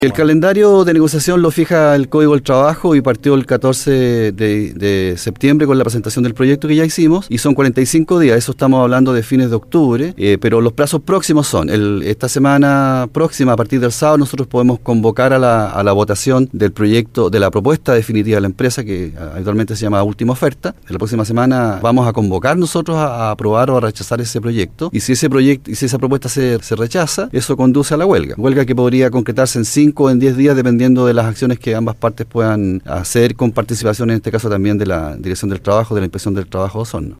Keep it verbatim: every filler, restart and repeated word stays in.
El calendario de negociación lo fija el Código del Trabajo y partió el catorce de, de septiembre con la presentación del proyecto que ya hicimos, y son cuarenta y cinco días, eso estamos hablando de fines de octubre, eh, pero los plazos próximos son, el, esta semana próxima, a partir del sábado, nosotros podemos convocar a la, a la votación del proyecto, de la propuesta definitiva de la empresa, que habitualmente se llama última oferta. En la próxima semana vamos a convocar nosotros a, a aprobar o a rechazar ese proyecto, y si ese proyecto y si esa propuesta se, se rechaza, eso conduce a la huelga, huelga que podría concretarse en cinco o en diez días, dependiendo de las acciones que ambas partes puedan hacer, con participación en este caso también de la Dirección del Trabajo, de la Inspección del Trabajo de Osorno.